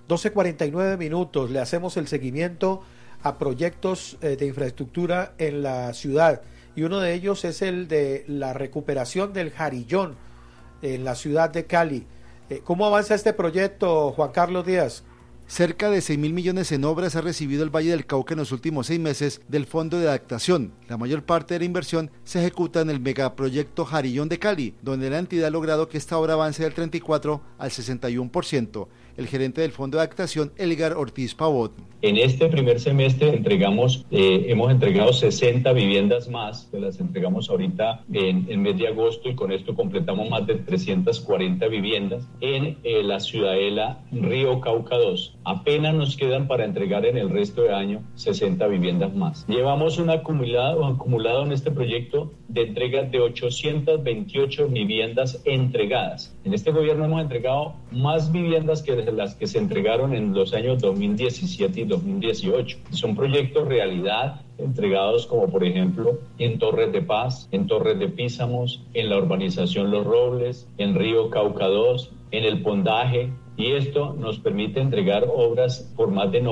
12:49, le hacemos el seguimiento a proyectos de infraestructura en la ciudad, y uno de ellos es el de la recuperación del Jarillón en la ciudad de Cali. ¿Cómo avanza este proyecto, Juan Carlos Díaz? Cerca de 6.000 millones en obras ha recibido el Valle del Cauca en los últimos 6 meses del Fondo de Adaptación. La mayor parte de la inversión se ejecuta en el megaproyecto Jarillón de Cali, donde la entidad ha logrado que esta obra avance del 34 al 61%. El gerente del Fondo de Adaptación, Elgar Ortiz Pavot. En este primer semestre hemos entregado 60 viviendas más, que las entregamos ahorita en el mes de agosto, y con esto completamos más de 340 viviendas en la ciudadela Río Cauca 2. Apenas nos quedan para entregar en el resto de año 60 viviendas más. Llevamos un acumulado en este proyecto de entrega de 828 viviendas entregadas. En este gobierno hemos entregado más viviendas que las que se entregaron en los años 2017 y 2018. Son proyectos realidad entregados como por ejemplo en Torres de Paz, en Torres de Písamos, en la urbanización Los Robles, en Río Cauca 2, en el Pondaje, y esto nos permite entregar obras por más de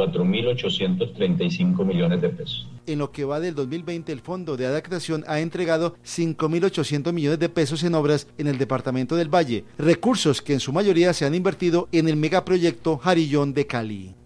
94.835 millones de pesos. En lo que va del 2020, el Fondo de Adaptación ha entregado 5.800 millones de pesos en obras en el departamento del Valle, recursos que en su mayoría se han invertido en el megaproyecto Jarillón de Cali.